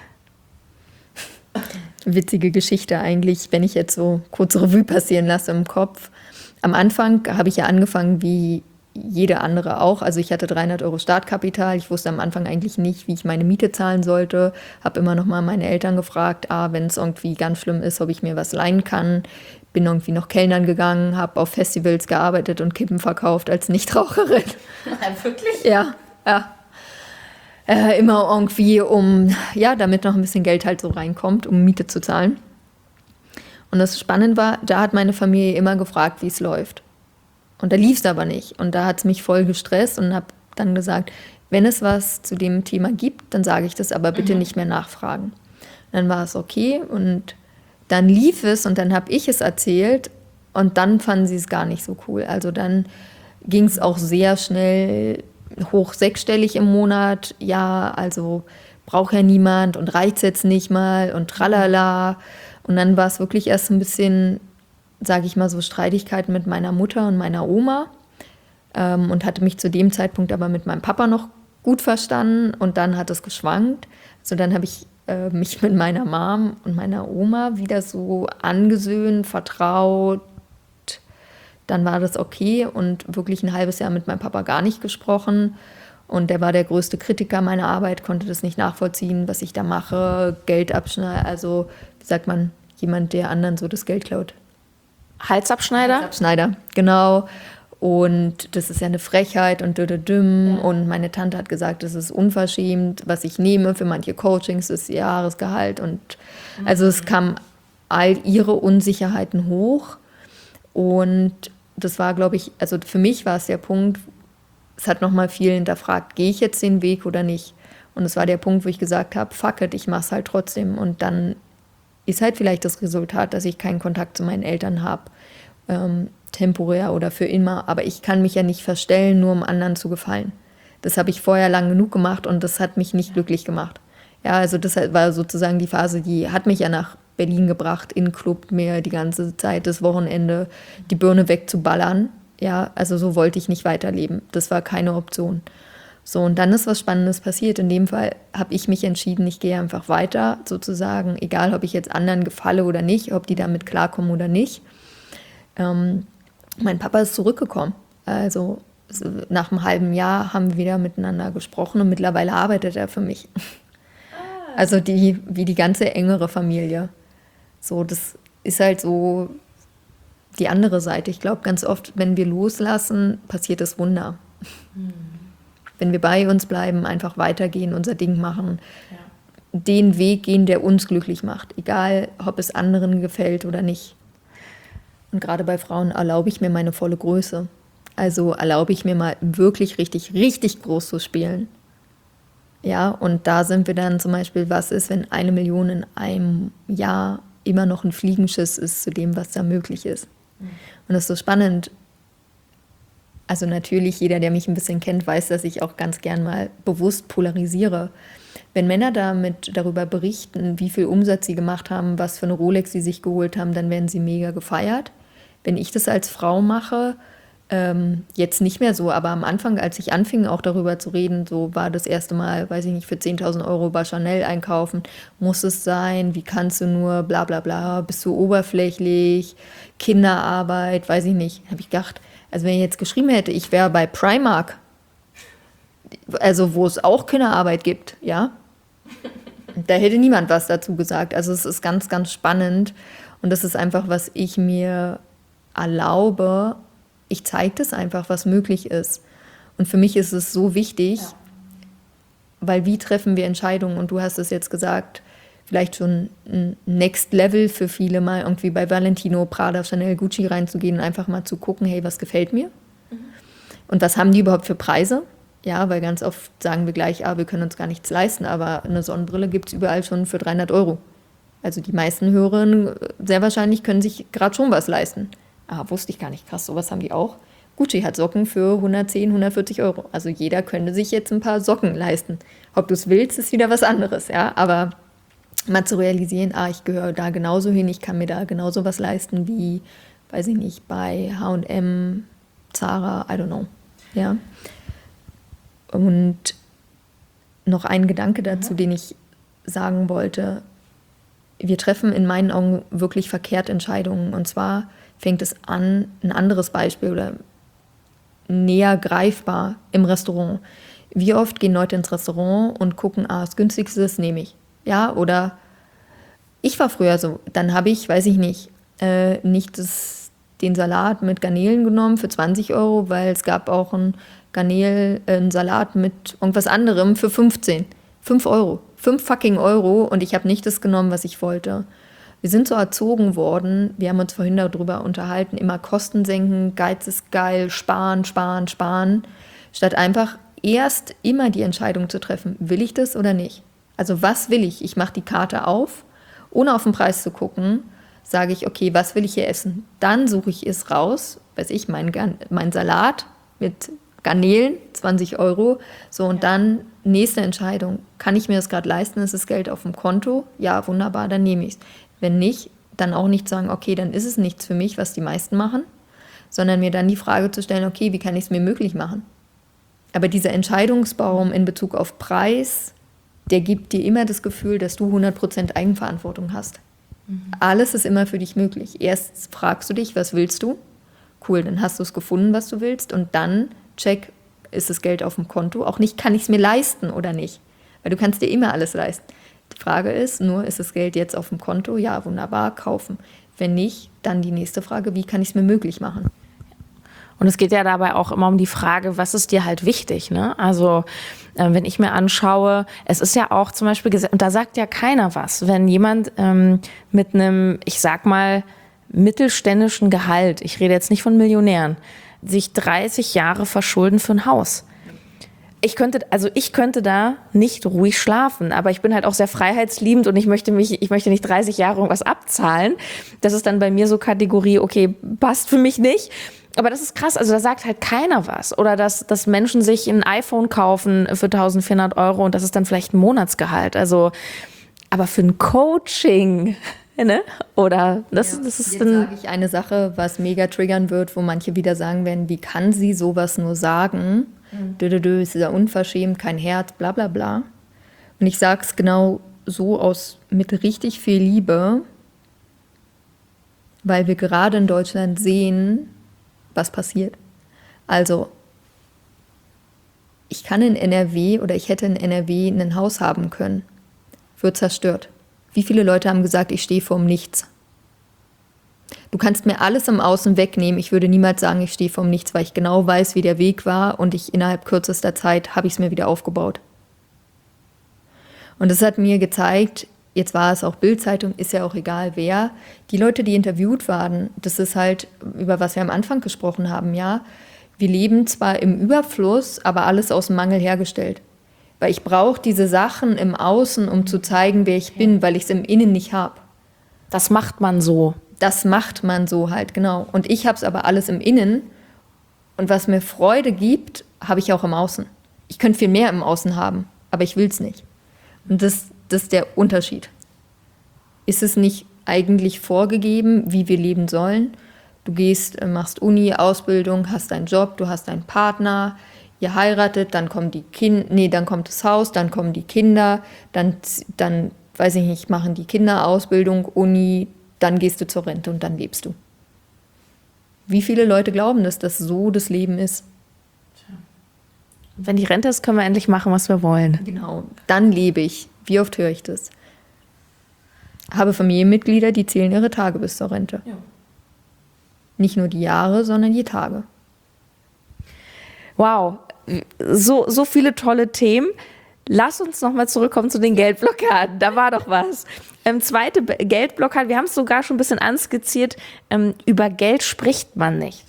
Witzige Geschichte eigentlich, wenn ich jetzt so kurz Revue passieren lasse im Kopf. Am Anfang habe ich ja angefangen wie jede andere auch. Also ich hatte dreihundert Euro Startkapital. Ich wusste am Anfang eigentlich nicht, wie ich meine Miete zahlen sollte. Habe immer noch mal meine Eltern gefragt, ah, wenn es irgendwie ganz schlimm ist, ob ich mir was leihen kann. Bin irgendwie noch Kellnern gegangen, habe auf Festivals gearbeitet und Kippen verkauft als Nichtraucherin. Ja, wirklich? Ja, ja. Äh, immer irgendwie, um, ja, damit noch ein bisschen Geld halt so reinkommt, um Miete zu zahlen. Und das spannend war, da hat meine Familie immer gefragt, wie es läuft. Und da lief es aber nicht. Und da hat es mich voll gestresst und habe dann gesagt, wenn es was zu dem Thema gibt, dann sage ich das, aber bitte mhm. nicht mehr nachfragen. Dann war es okay und dann lief es und dann habe ich es erzählt und dann fanden sie es gar nicht so cool. Also dann ging es auch sehr schnell hoch sechsstellig im Monat. Ja, also braucht ja niemand und reicht es jetzt nicht mal und tralala. Und dann war es wirklich erst ein bisschen, sage ich mal, so Streitigkeiten mit meiner Mutter und meiner Oma ähm, und hatte mich zu dem Zeitpunkt aber mit meinem Papa noch gut verstanden und dann hat es geschwankt. Also dann habe ich äh, mich mit meiner Mom und meiner Oma wieder so angesöhnt, vertraut. Dann war das okay und wirklich ein halbes Jahr mit meinem Papa gar nicht gesprochen. Und der war der größte Kritiker meiner Arbeit, konnte das nicht nachvollziehen, was ich da mache, Geld abschneiden, also wie sagt man, jemand, der anderen so das Geld klaut. Halsabschneider? Halsabschneider, genau. Und das ist ja eine Frechheit und dödödüm. Ja. Und meine Tante hat gesagt, das ist unverschämt, was ich nehme für manche Coachings, ist Jahresgehalt. Und mhm. also es kamen all ihre Unsicherheiten hoch. Und das war, glaube ich, also für mich war es der Punkt, es hat nochmal viel hinterfragt, gehe ich jetzt den Weg oder nicht? Und es war der Punkt, wo ich gesagt habe, fuck it, ich mach's halt trotzdem. Und dann ist halt vielleicht das Resultat, dass ich keinen Kontakt zu meinen Eltern habe, ähm, temporär oder für immer. Aber ich kann mich ja nicht verstellen, nur um anderen zu gefallen. Das habe ich vorher lang genug gemacht und das hat mich nicht glücklich gemacht. Ja, also das war sozusagen die Phase, die hat mich ja nach Berlin gebracht, in den Club, mir die ganze Zeit, das Wochenende, die Birne wegzuballern. Ja, also so wollte ich nicht weiterleben. Das war keine Option. So, und dann ist was Spannendes passiert. In dem Fall habe ich mich entschieden, ich gehe einfach weiter, sozusagen, egal ob ich jetzt anderen gefalle oder nicht, ob die damit klarkommen oder nicht. Ähm, mein Papa ist zurückgekommen. Also nach einem halben Jahr haben wir wieder miteinander gesprochen und mittlerweile arbeitet er für mich. Ah. Also die, wie die ganze engere Familie. So, das ist halt so die andere Seite. Ich glaube, ganz oft, wenn wir loslassen, passiert das Wunder. Hm. Wenn wir bei uns bleiben, einfach weitergehen, unser Ding machen, ja. den Weg gehen, der uns glücklich macht. Egal, ob es anderen gefällt oder nicht. Und gerade bei Frauen erlaube ich mir meine volle Größe. Also erlaube ich mir mal wirklich richtig, richtig groß zu spielen. Ja, und da sind wir dann zum Beispiel, was ist, wenn eine Million in einem Jahr immer noch ein Fliegenschiss ist zu dem, was da möglich ist. Mhm. Und das ist so spannend. Also natürlich, jeder, der mich ein bisschen kennt, weiß, dass ich auch ganz gern mal bewusst polarisiere. Wenn Männer damit darüber berichten, wie viel Umsatz sie gemacht haben, was für eine Rolex sie sich geholt haben, dann werden sie mega gefeiert. Wenn ich das als Frau mache, Ähm, jetzt nicht mehr so, aber am Anfang, als ich anfing, auch darüber zu reden, so war das erste Mal, weiß ich nicht, für zehntausend Euro bei Chanel einkaufen, muss es sein, wie kannst du nur, bla bla bla, bist du oberflächlich, Kinderarbeit, weiß ich nicht, habe ich gedacht. Also wenn ich jetzt geschrieben hätte, ich wäre bei Primark, also wo es auch Kinderarbeit gibt, ja, da hätte niemand was dazu gesagt. Also es ist ganz, ganz spannend und das ist einfach, was ich mir erlaube. Ich zeige das einfach, was möglich ist. Und für mich ist es so wichtig, ja. Weil wie treffen wir Entscheidungen? Und du hast es jetzt gesagt, vielleicht schon ein Next Level für viele, mal irgendwie bei Valentino, Prada, Chanel, Gucci reinzugehen und einfach mal zu gucken, hey, was gefällt mir? Mhm. Und was haben die überhaupt für Preise? Ja, weil ganz oft sagen wir gleich, ah, wir können uns gar nichts leisten, aber eine Sonnenbrille gibt es überall schon für dreihundert Euro. Also die meisten Hörerinnen sehr wahrscheinlich können sich gerade schon was leisten. Ah, wusste ich gar nicht, krass, sowas haben die auch. Gucci hat Socken für hundertzehn, hundertvierzig Euro. Also jeder könnte sich jetzt ein paar Socken leisten. Ob du es willst, ist wieder was anderes, ja. Aber mal zu realisieren, ah, ich gehöre da genauso hin, ich kann mir da genauso was leisten wie, weiß ich nicht, bei H und M, Zara, I don't know, ja. Und noch ein Gedanke dazu, mhm. den ich sagen wollte. Wir treffen in meinen Augen wirklich verkehrt Entscheidungen. Und zwar fängt es an, ein anderes Beispiel oder näher greifbar im Restaurant. Wie oft gehen Leute ins Restaurant und gucken, ah, das Günstigste, das nehme ich. Ja, oder ich war früher so, dann habe ich, weiß ich nicht, äh, nicht das, den Salat mit Garnelen genommen für zwanzig Euro, weil es gab auch einen Garnel, äh, einen Salat mit irgendwas anderem für fünfzehn. fünf Euro. fünf fucking Euro und ich habe nicht das genommen, was ich wollte. Wir sind so erzogen worden, wir haben uns vorhin darüber unterhalten, immer Kosten senken, Geiz ist geil, sparen, sparen, sparen, statt einfach erst immer die Entscheidung zu treffen, will ich das oder nicht? Also was will ich? Ich mache die Karte auf, ohne auf den Preis zu gucken, sage ich, okay, was will ich hier essen? Dann suche ich es raus, weiß ich, mein, mein Salat mit Garnelen, zwanzig Euro, so und dann nächste Entscheidung, kann ich mir das gerade leisten, ist das Geld auf dem Konto? Ja, wunderbar, dann nehme ich es. Wenn nicht, dann auch nicht sagen, okay, dann ist es nichts für mich, was die meisten machen, sondern mir dann die Frage zu stellen, okay, wie kann ich es mir möglich machen? Aber dieser Entscheidungsbaum in Bezug auf Preis, der gibt dir immer das Gefühl, dass du hundert Prozent Eigenverantwortung hast. Mhm. Alles ist immer für dich möglich. Erst fragst du dich, was willst du? Cool, dann hast du es gefunden, was du willst und dann check, ist das Geld auf dem Konto? Auch nicht, kann ich es mir leisten oder nicht? Weil du kannst dir immer alles leisten. Die Frage ist nur, ist das Geld jetzt auf dem Konto? Ja, wunderbar, kaufen. Wenn nicht, dann die nächste Frage, wie kann ich es mir möglich machen? Und es geht ja dabei auch immer um die Frage, was ist dir halt wichtig, ne? Also äh, wenn ich mir anschaue, es ist ja auch zum Beispiel, und da sagt ja keiner was, wenn jemand ähm, mit einem, ich sag mal, mittelständischen Gehalt, ich rede jetzt nicht von Millionären, sich dreißig Jahre verschulden für ein Haus. Ich könnte, also ich könnte da nicht ruhig schlafen, aber ich bin halt auch sehr freiheitsliebend und ich möchte mich, ich möchte nicht dreißig Jahre irgendwas abzahlen. Das ist dann bei mir so Kategorie, okay, passt für mich nicht. Aber das ist krass, also da sagt halt keiner was. Oder dass, dass Menschen sich ein iPhone kaufen für eintausendvierhundert Euro und das ist dann vielleicht ein Monatsgehalt. Also, aber für ein Coaching, ne? Oder das, ja, das ist jetzt dann. Sage ich eine Sache, was mega triggern wird, wo manche wieder sagen werden, wie kann sie sowas nur sagen? Mhm. Dö, dö, dö, ist ja unverschämt, kein Herz, bla bla bla. Und ich sage es genau so aus mit richtig viel Liebe, weil wir gerade in Deutschland sehen, was passiert. Also, ich kann in N R W oder ich hätte in N R W ein Haus haben können, wird zerstört. Wie viele Leute haben gesagt, ich stehe vorm Nichts? Du kannst mir alles im Außen wegnehmen. Ich würde niemals sagen, ich stehe vorm Nichts, weil ich genau weiß, wie der Weg war und ich innerhalb kürzester Zeit habe ich es mir wieder aufgebaut. Und das hat mir gezeigt, jetzt war es auch Bild-Zeitung, ist ja auch egal wer, die Leute, die interviewt waren, das ist halt, über was wir am Anfang gesprochen haben, ja, wir leben zwar im Überfluss, aber alles aus dem Mangel hergestellt. Weil ich brauche diese Sachen im Außen, um zu zeigen, wer ich bin, weil ich es im Innen nicht habe. Das macht man so. Das macht man so halt, genau. Und ich habe es aber alles im Innen. Und was mir Freude gibt, habe ich auch im Außen. Ich könnte viel mehr im Außen haben, aber ich will es nicht. Und das, das ist der Unterschied. Ist es nicht eigentlich vorgegeben, wie wir leben sollen? Du gehst, äh, machst Uni, Ausbildung, hast deinen Job, du hast einen Partner, ihr heiratet, dann kommen die Kinder, nee, dann kommt das Haus, dann kommen die Kinder, dann, dann, weiß ich nicht, machen die Kinder Ausbildung, Uni, dann gehst du zur Rente und dann lebst du. Wie viele Leute glauben, dass das so das Leben ist? Wenn die Rente ist, können wir endlich machen, was wir wollen. Genau, dann lebe ich. Wie oft höre ich das? Habe Familienmitglieder, die zählen ihre Tage bis zur Rente. Ja. Nicht nur die Jahre, sondern die Tage. Wow, so, so viele tolle Themen. Lass uns nochmal zurückkommen zu den Geldblockaden. Da war doch was. Ähm, zweite Be- Geldblockade, wir haben es sogar schon ein bisschen anskizziert. Ähm, über Geld spricht man nicht.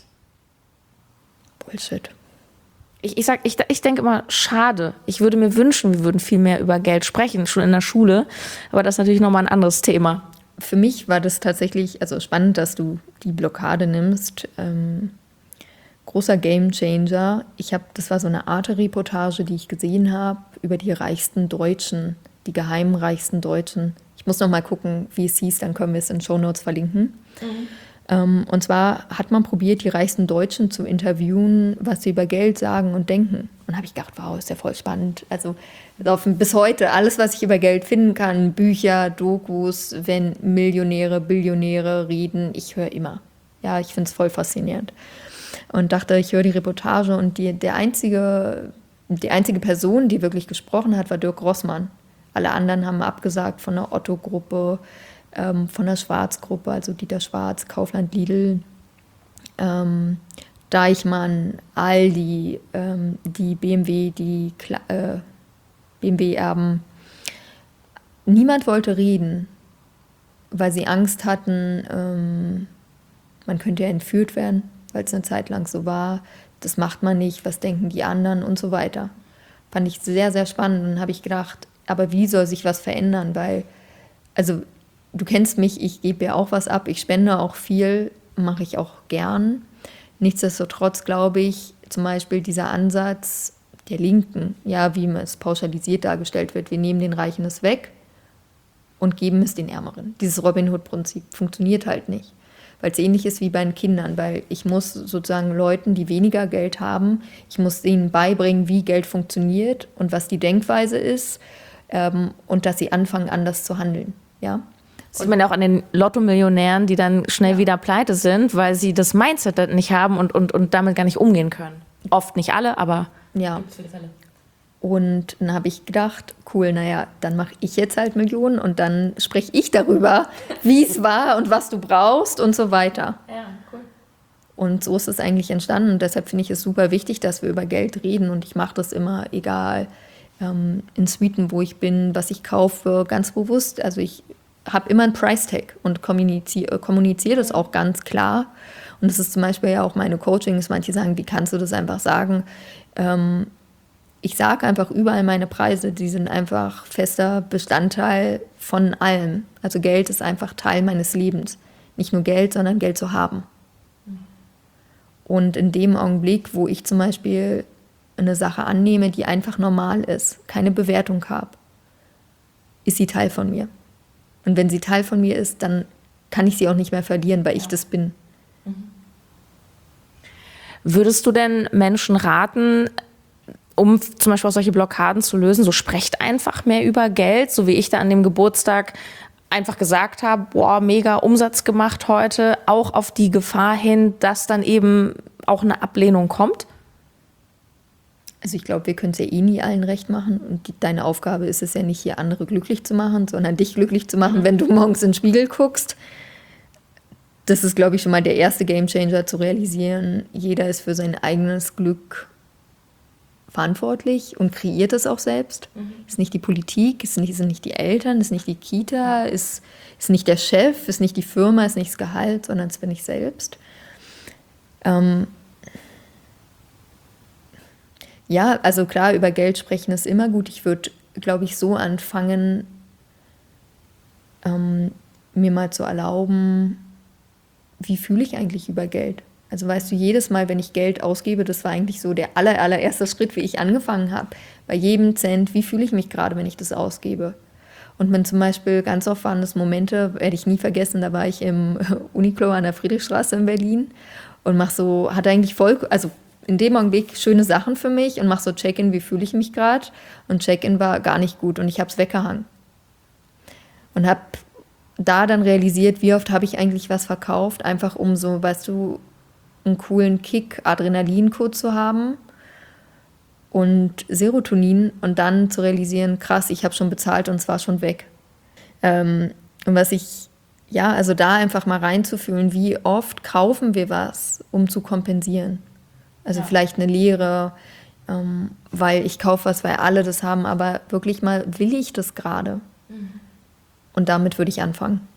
Bullshit. Ich, ich, sag, ich, ich denke immer, schade. Ich würde mir wünschen, wir würden viel mehr über Geld sprechen, schon in der Schule. Aber das ist natürlich nochmal ein anderes Thema. Für mich war das tatsächlich, also spannend, dass du die Blockade nimmst. Ähm, großer Gamechanger. Ich habe, das war so eine Arte-Reportage, die ich gesehen habe über die reichsten Deutschen, die geheimen reichsten Deutschen. Ich muss noch mal gucken, wie es hieß, dann können wir es in Shownotes verlinken. Mhm. Ähm, und zwar hat man probiert, die reichsten Deutschen zu interviewen, was sie über Geld sagen und denken. Und habe ich gedacht, wow, ist ja voll spannend. Also auf, bis heute, alles, was ich über Geld finden kann, Bücher, Dokus, wenn Millionäre, Billionäre reden, ich höre immer. Ja, ich finde es voll faszinierend. Und dachte, ich höre die Reportage und die, der einzige, die einzige Person, die wirklich gesprochen hat, war Dirk Rossmann. Alle anderen haben abgesagt von der Otto-Gruppe, ähm, von der Schwarz-Gruppe, also Dieter Schwarz, Kaufland, Lidl, ähm, Deichmann, Aldi, ähm, die B M W, die Kla- äh, B M W-Erben. Niemand wollte reden, weil sie Angst hatten, ähm, man könnte ja entführt werden, weil es eine Zeit lang so war. Das macht man nicht, was denken die anderen und so weiter. Fand ich sehr, sehr spannend und habe ich gedacht, aber wie soll sich was verändern? Weil, also du kennst mich, ich gebe ja auch was ab, ich spende auch viel, mache ich auch gern. Nichtsdestotrotz glaube ich, zum Beispiel dieser Ansatz der Linken, ja, wie es pauschalisiert dargestellt wird, wir nehmen den Reichen es weg und geben es den Ärmeren. Dieses Robin Hood-Prinzip funktioniert halt nicht. Weil es ähnlich ist wie bei den Kindern, weil ich muss sozusagen Leuten, die weniger Geld haben, ich muss ihnen beibringen, wie Geld funktioniert und was die Denkweise ist ähm, und dass sie anfangen, anders zu handeln. Ja? Das sieht man ja auch an den Lotto-Millionären, die dann schnell Ja. wieder pleite sind, weil sie das Mindset nicht haben und, und, und damit gar nicht umgehen können. Oft nicht alle, aber Ja. Und dann habe ich gedacht, cool, naja, dann mache ich jetzt halt Millionen und dann spreche ich darüber, wie es war und was du brauchst und so weiter. ja, cool. Und so ist es eigentlich entstanden und deshalb finde ich es super wichtig, dass wir über Geld reden und ich mache das immer, egal ähm, in Suiten, wo ich bin, was ich kaufe, ganz bewusst. Also ich habe immer einen Price-Tag und kommuniziere kommuniziere das auch ganz klar. Und das ist zum Beispiel ja auch meine Coachings. Manche sagen, wie kannst du das einfach sagen? Ähm, ich sage einfach überall meine Preise. Die sind einfach fester Bestandteil von allem. Also Geld ist einfach Teil meines Lebens. Nicht nur Geld, sondern Geld zu haben. Und in dem Augenblick, wo ich zum Beispiel eine Sache annehme, die einfach normal ist, keine Bewertung habe, ist sie Teil von mir. Und wenn sie Teil von mir ist, dann kann ich sie auch nicht mehr verlieren, weil ich das bin. Würdest du denn Menschen raten, um zum Beispiel auch solche Blockaden zu lösen, so sprecht einfach mehr über Geld, so wie ich da an dem Geburtstag einfach gesagt habe, boah, mega Umsatz gemacht heute, auch auf die Gefahr hin, dass dann eben auch eine Ablehnung kommt? Also ich glaube, wir können es ja eh nie allen recht machen. Und die, deine Aufgabe ist es ja nicht, hier andere glücklich zu machen, sondern dich glücklich zu machen, wenn du morgens in den Spiegel guckst. Das ist, glaube ich, schon mal der erste Gamechanger, zu realisieren, jeder ist für sein eigenes Glück verantwortlich und kreiert es auch selbst. Mhm. Ist nicht die Politik, ist nicht, sind nicht die Eltern, ist nicht die Kita, ist, ist nicht der Chef, ist nicht die Firma, ist nicht das Gehalt, sondern es bin ich selbst. Ähm ja, also klar, über Geld sprechen ist immer gut. Ich würde, glaube ich, so anfangen, ähm, mir mal zu erlauben, wie fühle ich eigentlich über Geld? Also weißt du, jedes Mal, wenn ich Geld ausgebe, das war eigentlich so der aller, allererste Schritt, wie ich angefangen habe. Bei jedem Cent, wie fühle ich mich gerade, wenn ich das ausgebe? Und wenn zum Beispiel, ganz oft waren das Momente, werde ich nie vergessen, da war ich im Uniqlo an der Friedrichstraße in Berlin und mach so, hatte eigentlich voll, also in dem Augenblick schöne Sachen für mich und mach so Check-in, wie fühle ich mich gerade. Und Check-in war gar nicht gut und ich habe es weggehangen. Und habe da dann realisiert, wie oft habe ich eigentlich was verkauft, einfach um so, weißt du, einen coolen Kick, Adrenalincode zu haben und Serotonin und dann zu realisieren, krass, ich habe schon bezahlt und es war schon weg. Ähm, und was ich, ja, also da einfach mal reinzufühlen, wie oft kaufen wir was, um zu kompensieren. Also ja. Vielleicht eine Lehre, ähm, weil ich kaufe was, weil alle das haben, aber wirklich mal, will ich das gerade? Mhm. Und damit würde ich anfangen.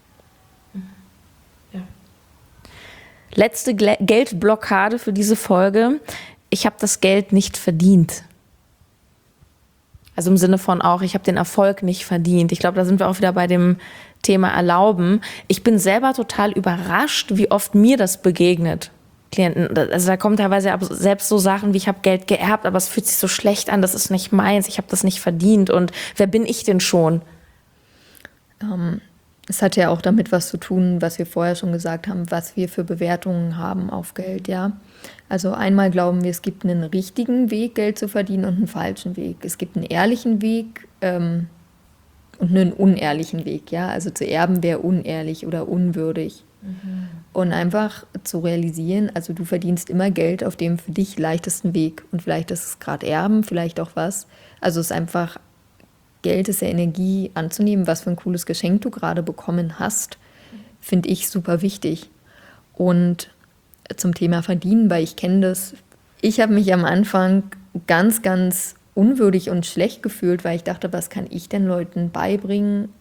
Ja. Letzte Gle- Geldblockade für diese Folge. Ich habe das Geld nicht verdient. Also im Sinne von auch, ich habe den Erfolg nicht verdient. Ich glaube, da sind wir auch wieder bei dem Thema Erlauben. Ich bin selber total überrascht, wie oft mir das begegnet. Klienten, also da kommen teilweise selbst so Sachen wie, ich habe Geld geerbt, aber es fühlt sich so schlecht an, das ist nicht meins, ich habe das nicht verdient und wer bin ich denn schon? Ähm, es hat ja auch damit was zu tun, was wir vorher schon gesagt haben, was wir für Bewertungen haben auf Geld, ja. Also einmal glauben wir, es gibt einen richtigen Weg, Geld zu verdienen und einen falschen Weg. Es gibt einen ehrlichen Weg ähm, und einen unehrlichen Weg, ja. Also zu erben wäre unehrlich oder unwürdig. Mhm. Und einfach zu realisieren, also du verdienst immer Geld auf dem für dich leichtesten Weg. Und vielleicht ist es gerade Erben, vielleicht auch was. Also es ist einfach, Geld ist ja Energie anzunehmen, was für ein cooles Geschenk du gerade bekommen hast, finde ich super wichtig. Und zum Thema Verdienen, weil ich kenne das, ich habe mich am Anfang ganz, ganz unwürdig und schlecht gefühlt, weil ich dachte, was kann ich denn Leuten beibringen? Mhm.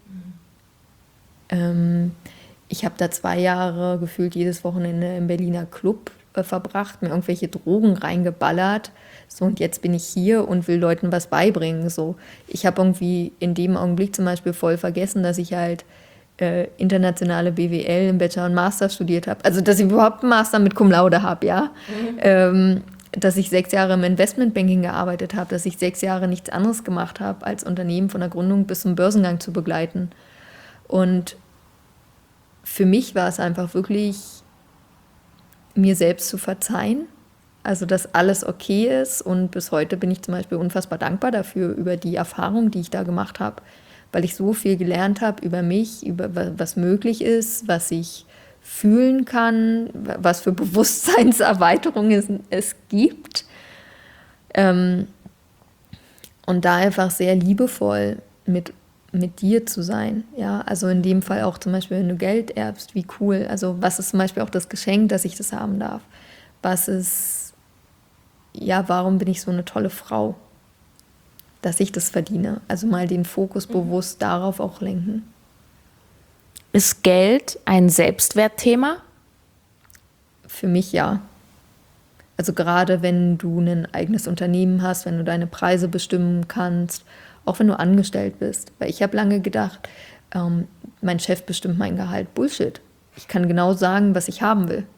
Ähm, Ich habe da zwei Jahre gefühlt jedes Wochenende im Berliner Club äh, verbracht, mir irgendwelche Drogen reingeballert. So, und jetzt bin ich hier und will Leuten was beibringen. So, ich habe irgendwie in dem Augenblick zum Beispiel voll vergessen, dass ich halt äh, internationale B W L im Bachelor und Master studiert habe. Also, dass ich überhaupt einen Master mit Cum Laude habe, ja. Mhm. Ähm, dass ich sechs Jahre im Investmentbanking gearbeitet habe, dass ich sechs Jahre nichts anderes gemacht habe, als Unternehmen von der Gründung bis zum Börsengang zu begleiten. Und für mich war es einfach wirklich, mir selbst zu verzeihen, also dass alles okay ist und bis heute bin ich zum Beispiel unfassbar dankbar dafür, über die Erfahrung, die ich da gemacht habe, weil ich so viel gelernt habe über mich, über was möglich ist, was ich fühlen kann, was für Bewusstseinserweiterungen es, es gibt ähm, und da einfach sehr liebevoll mit mit dir zu sein, ja, also in dem Fall auch zum Beispiel, wenn du Geld erbst, wie cool, also was ist zum Beispiel auch das Geschenk, dass ich das haben darf, was ist, ja, warum bin ich so eine tolle Frau, dass ich das verdiene, also mal den Fokus mhm. bewusst darauf auch lenken. Ist Geld ein Selbstwertthema? Für mich ja. Also gerade wenn du ein eigenes Unternehmen hast, wenn du deine Preise bestimmen kannst, auch wenn du angestellt bist. Weil ich habe lange gedacht, ähm, mein Chef bestimmt mein Gehalt. Bullshit. Ich kann genau sagen, was ich haben will.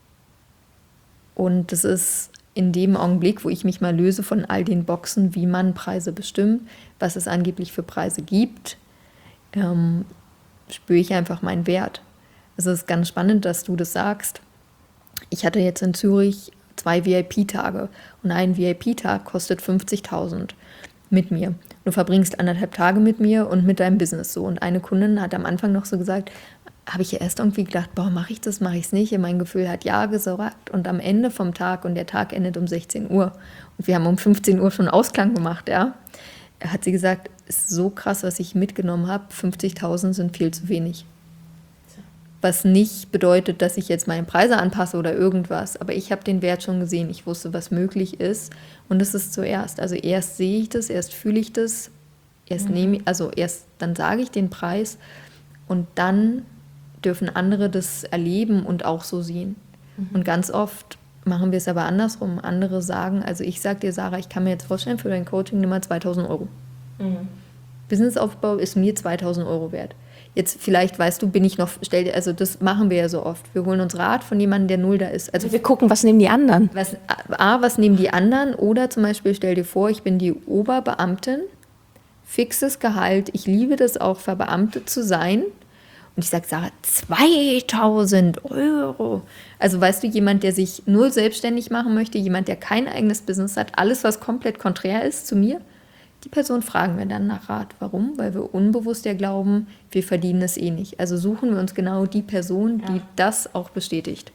Und das ist in dem Augenblick, wo ich mich mal löse von all den Boxen, wie man Preise bestimmt, was es angeblich für Preise gibt, ähm, spüre ich einfach meinen Wert. Also es ist ganz spannend, dass du das sagst. Ich hatte jetzt in Zürich zwei V I P-Tage und ein V I P-Tag kostet fünfzigtausend mit mir. Du verbringst anderthalb Tage mit mir und mit deinem Business so. Und eine Kundin hat am Anfang noch so gesagt, habe ich ja erst irgendwie gedacht, boah, mache ich das, mache ich es nicht. Und mein Gefühl hat ja gesagt. Und am Ende vom Tag, und der Tag endet um sechzehn Uhr, und wir haben um fünfzehn Uhr schon Ausklang gemacht, ja, hat sie gesagt, ist so krass, was ich mitgenommen habe, fünfzigtausend sind viel zu wenig. Was nicht bedeutet, dass ich jetzt meine Preise anpasse oder irgendwas. Aber ich habe den Wert schon gesehen. Ich wusste, was möglich ist. Und das ist zuerst. Also erst sehe ich das, erst fühle ich das. Erst mhm. nehme, also erst dann sage ich den Preis. Und dann dürfen andere das erleben und auch so sehen. Mhm. Und ganz oft machen wir es aber andersrum. Andere sagen, also ich sage dir, Sarah, ich kann mir jetzt vorstellen, für dein Coaching nimm mal zweitausend Euro. Mhm. Businessaufbau ist mir zweitausend Euro wert. Jetzt vielleicht, weißt du, bin ich noch, stell dir, also das machen wir ja so oft. Wir holen uns Rat von jemandem, der null da ist. Also wir gucken, was nehmen die anderen? Was, A, was nehmen die anderen? Oder zum Beispiel, stell dir vor, ich bin die Oberbeamtin fixes Gehalt. Ich liebe das auch, verbeamtet zu sein. Und ich sage, Sarah, zweitausend Euro. Also weißt du, jemand, der sich nur selbstständig machen möchte, jemand, der kein eigenes Business hat, alles, was komplett konträr ist zu mir, die Person fragen wir dann nach Rat. Warum? Weil wir unbewusst ja glauben, wir verdienen es eh nicht. Also suchen wir uns genau die Person, die ja. das auch bestätigt.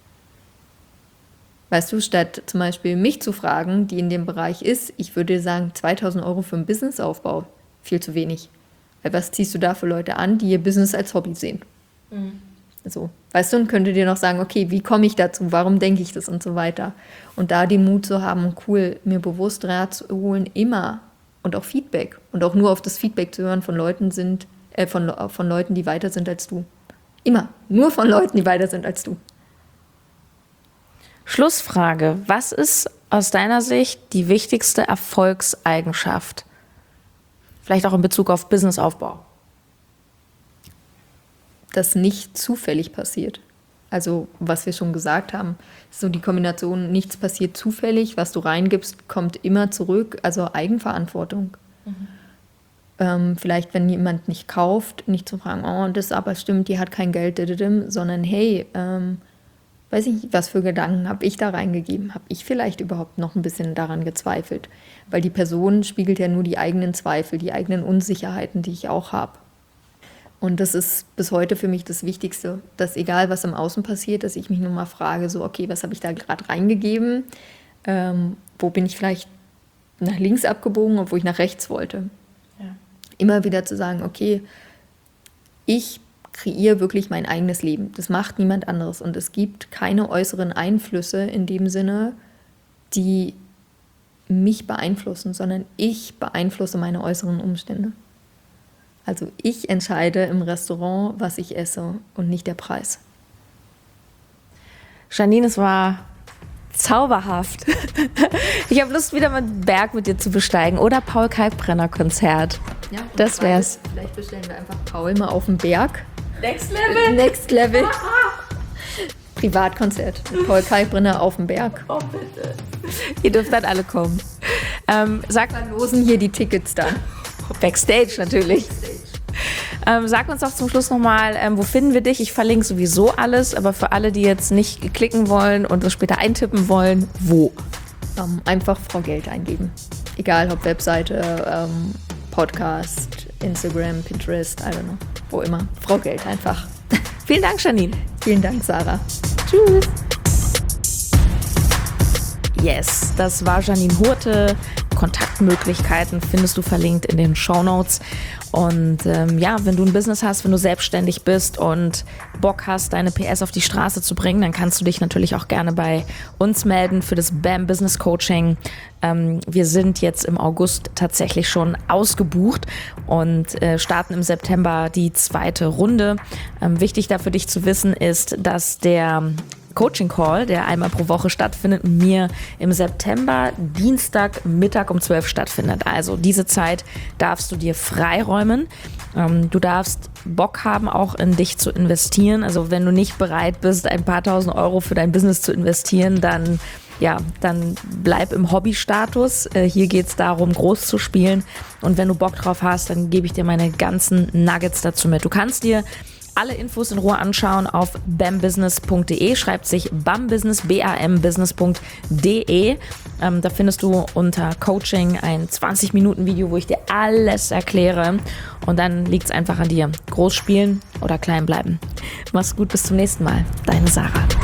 Weißt du, statt zum Beispiel mich zu fragen, die in dem Bereich ist, ich würde sagen, zweitausend Euro für einen Businessaufbau, viel zu wenig. Weil was ziehst du da für Leute an, die ihr Business als Hobby sehen? Mhm. So, weißt du, und könnte dir noch sagen, okay, wie komme ich dazu, warum denke ich das und so weiter. Und da den Mut zu haben, cool, mir bewusst Rat zu holen, immer und auch Feedback. Und auch nur auf das Feedback zu hören von Leuten sind, äh, von, von Leuten, die weiter sind als du. Immer, nur von Leuten, die weiter sind als du. Schlussfrage, was ist aus deiner Sicht die wichtigste Erfolgseigenschaft? Vielleicht auch in Bezug auf Businessaufbau. Dass nicht zufällig passiert. Also, was wir schon gesagt haben, so die Kombination, nichts passiert zufällig, was du reingibst, kommt immer zurück, also Eigenverantwortung. Mhm. Ähm, vielleicht, wenn jemand nicht kauft, nicht zu fragen, oh, das aber stimmt, die hat kein Geld, sondern hey, ähm, weiß ich nicht, was für Gedanken habe ich da reingegeben? Habe ich vielleicht überhaupt noch ein bisschen daran gezweifelt? Weil die Person spiegelt ja nur die eigenen Zweifel, die eigenen Unsicherheiten, die ich auch habe. Und das ist bis heute für mich das Wichtigste, dass egal, was im Außen passiert, dass ich mich nur mal frage, so okay, was habe ich da gerade reingegeben? Ähm, wo bin ich vielleicht nach links abgebogen, obwohl ich nach rechts wollte? Ja. Immer wieder zu sagen, okay, ich kreiere wirklich mein eigenes Leben. Das macht niemand anderes. Und es gibt keine äußeren Einflüsse in dem Sinne, die mich beeinflussen, sondern ich beeinflusse meine äußeren Umstände. Also ich entscheide im Restaurant, was ich esse und nicht der Preis. Janine, es war zauberhaft. Ich habe Lust, wieder mal einen Berg mit dir zu besteigen oder Paul Kalkbrenner Konzert. Ja, das wär's. Vielleicht bestellen wir einfach Paul mal auf den Berg. Next Level. Next Level. Privatkonzert mit Paul Kalkbrenner auf dem Berg. Oh bitte. Ihr dürft dann alle kommen. Ähm, sag wir losen hier die Tickets dann. Backstage natürlich. Backstage. Ähm, sag uns doch zum Schluss nochmal, ähm, wo finden wir dich? Ich verlinke sowieso alles, aber für alle, die jetzt nicht klicken wollen und das später eintippen wollen, wo? Ähm, einfach Frau Geld eingeben. Egal, ob Webseite, ähm, Podcast, Instagram, Pinterest, I don't know, wo immer. Frau Geld einfach. Vielen Dank, Janine. Vielen Dank, Sarah. Tschüss. Yes, das war Janine Hurte. Kontaktmöglichkeiten findest du verlinkt in den Shownotes. Und ähm, ja, wenn du ein Business hast, wenn du selbstständig bist und Bock hast, deine P S auf die Straße zu bringen, dann kannst du dich natürlich auch gerne bei uns melden für das B A M Business Coaching. Ähm, wir sind jetzt im August tatsächlich schon ausgebucht und äh, starten im September die zweite Runde. Ähm, wichtig da für dich zu wissen ist, dass der Coaching Call, der einmal pro Woche stattfindet, mir im September Dienstag Mittag um zwölf stattfindet. Also diese Zeit darfst du dir freiräumen. Ähm, du darfst Bock haben, auch in dich zu investieren. Also wenn du nicht bereit bist, ein paar tausend Euro für dein Business zu investieren, dann ja, dann bleib im Hobbystatus. Äh, hier geht es darum, groß zu spielen. Und wenn du Bock drauf hast, dann gebe ich dir meine ganzen Nuggets dazu mit. Du kannst dir alle Infos in Ruhe anschauen auf bambusiness punkt de, schreibt sich bambusiness, B A M business punkt de. Ähm, da findest du unter Coaching ein zwanzig Minuten Video, wo ich dir alles erkläre. Und dann liegt es einfach an dir. Groß spielen oder klein bleiben. Mach's gut, bis zum nächsten Mal. Deine Sarah.